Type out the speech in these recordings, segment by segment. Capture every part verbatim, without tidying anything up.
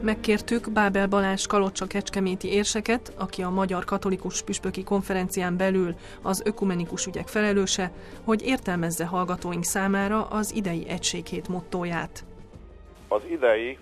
Megkértük Bábel Balázs kalocsa-kecskeméti érseket, aki a Magyar Katolikus Püspöki Konferencián belül az ökumenikus ügyek felelőse, hogy értelmezze hallgatóink számára az idei Egységhét mottóját. Az idei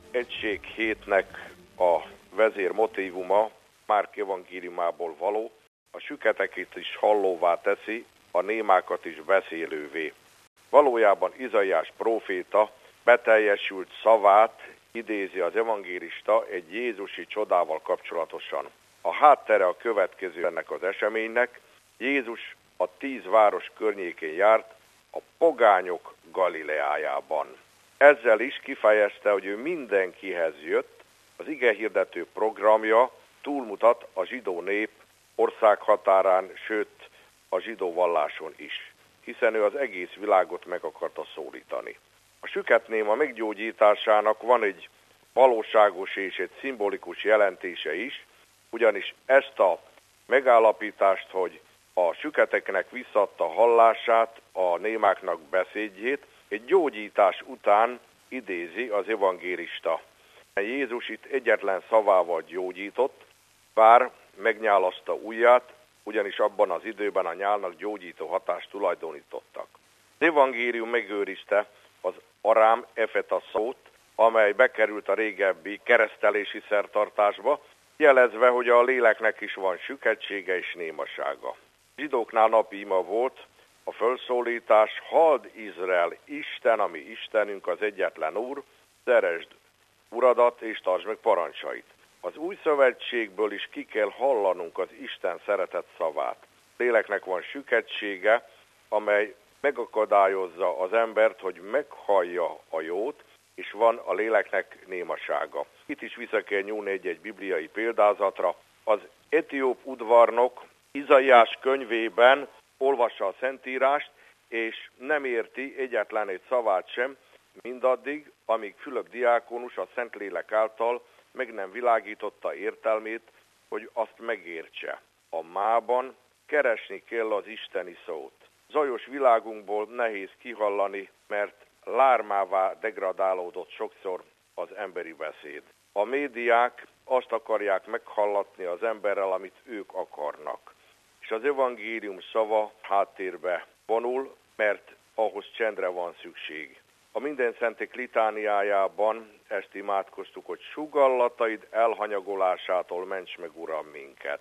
Egységhétnek a vezér motívuma Márk evangéliumából való, a süketeket is hallóvá teszi, a némákat is beszélővé. Valójában Izaiás próféta beteljesült szavát idézi az evangélista egy jézusi csodával kapcsolatosan. A háttere a következő ennek az eseménynek: Jézus a tíz város környékén járt, a pogányok Galileájában. Ezzel is kifejezte, hogy ő mindenkihez jött, az igehirdető programja túlmutat a zsidó nép országhatárán, sőt a zsidó valláson is, hiszen ő az egész világot meg akarta szólítani. A süketnéma meggyógyításának van egy valóságos és egy szimbolikus jelentése is, ugyanis ezt a megállapítást, hogy a süketeknek visszadta hallását, a némáknak beszédjét, egy gyógyítás után idézi az evangélista. Jézus itt egyetlen szavával gyógyított, bár megnyálaszta ujját, ugyanis abban az időben a nyálnak gyógyító hatást tulajdonítottak. Az evangélium megőrizte az arám efeta szót, amely bekerült a régebbi keresztelési szertartásba, jelezve, hogy a léleknek is van süketsége és némasága. A zsidóknál napi ima volt a fölszólítás: halld Izrael, Isten, ami Istenünk, az egyetlen Úr, szeresd Uradat és tartsd meg parancsait. Az új szövetségből is ki kell hallanunk az Isten szeretett szavát. A léleknek van süketsége, amely megakadályozza az embert, hogy meghallja a jót, és van a léleknek némasága. Itt is vissza kell nyúlni egy-egy bibliai példázatra. Az etióp udvarnok Izaiás könyvében olvassa a Szentírást, és nem érti egyetlen egy szavát sem, mindaddig, amíg Fülöp diákonus a Szentlélek által meg nem világította értelmét, hogy azt megértse. A mában keresni kell az isteni szót. Zajos világunkból nehéz kihallani, mert lármává degradálódott sokszor az emberi beszéd. A médiák azt akarják meghallatni az emberrel, amit ők akarnak. És az evangélium szava háttérbe vonul, mert ahhoz csendre van szükség. A Mindenszentek litániájában ezt imádkoztuk, hogy sugallataid elhanyagolásától ments meg, Uram, minket.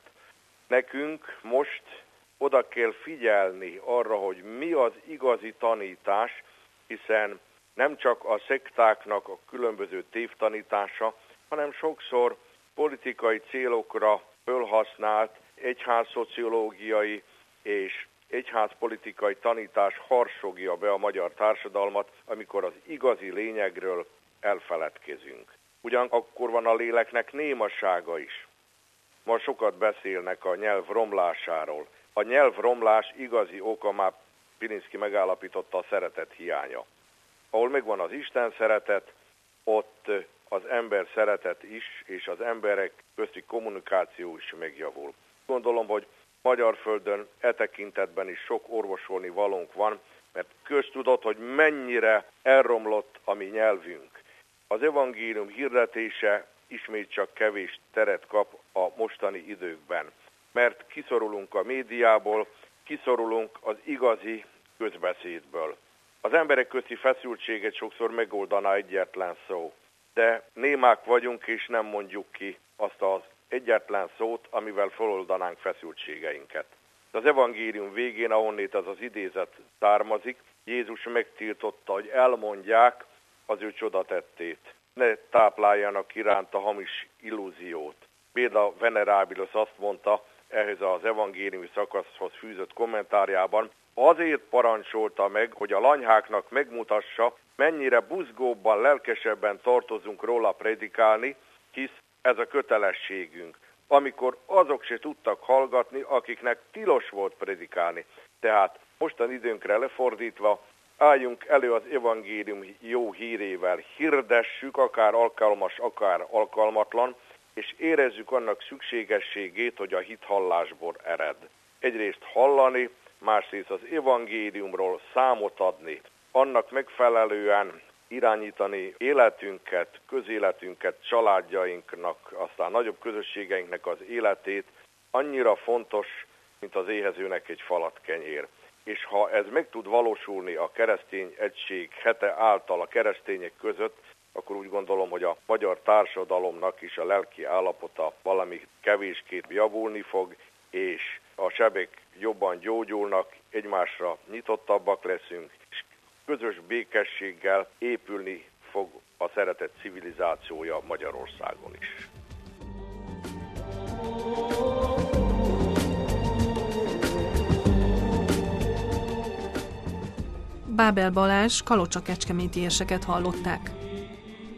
Nekünk most oda kell figyelni arra, hogy mi az igazi tanítás, hiszen nem csak a szektáknak a különböző tévtanítása, hanem sokszor politikai célokra fölhasznált egyházszociológiai és egyházpolitikai tanítás harsogja be a magyar társadalmat, amikor az igazi lényegről elfeledkezünk. Ugyanakkor van a léleknek némasága is. Ma sokat beszélnek a nyelv romlásáról. A nyelvromlás igazi oka, már Pilinszky megállapította, a szeretet hiánya. Ahol megvan az Isten szeretet, ott az ember szeretet is, és az emberek közti kommunikáció is megjavul. Gondolom, hogy Magyarföldön e tekintetben is sok orvosolni valónk van, mert köztudott, hogy mennyire elromlott a mi nyelvünk. Az evangélium hirdetése ismét csak kevés teret kap a mostani időkben, mert kiszorulunk a médiából, kiszorulunk az igazi közbeszédből. Az emberek közti feszültséget sokszor megoldaná egyetlen szó, de némák vagyunk, és nem mondjuk ki azt az egyetlen szót, amivel feloldanánk feszültségeinket. Az evangélium végén, ahonnét az az idézet származik, Jézus megtiltotta, hogy elmondják az ő csodatettét. Ne tápláljanak iránta hamis illúziót. Béda Venerábilos azt mondta ehhez az evangéliumi szakaszhoz fűzött kommentárjában: azért parancsolta meg, hogy a lanyháknak megmutassa, mennyire buzgóbban, lelkesebben tartozunk róla predikálni, hisz ez a kötelességünk, amikor azok se tudtak hallgatni, akiknek tilos volt predikálni. Tehát mostan időnkre lefordítva, álljunk elő az evangélium jó hírével, hirdessük, akár alkalmas, akár alkalmatlan, és érezzük annak szükségességét, hogy a hit hallásból ered. Egyrészt hallani, másrészt az evangéliumról számot adni, annak megfelelően irányítani életünket, közéletünket, családjainknak, aztán nagyobb közösségeinknek az életét annyira fontos, mint az éhezőnek egy falat kenyér. És ha ez meg tud valósulni a keresztény egység hete által a keresztények között, akkor úgy gondolom, hogy a magyar társadalomnak is a lelki állapota valami kevéskét javulni fog, és a sebek jobban gyógyulnak, egymásra nyitottabbak leszünk, és közös békességgel épülni fog a szeretet civilizációja Magyarországon is. Bábel Balázs kalocsa-kecskeméti érseket hallották.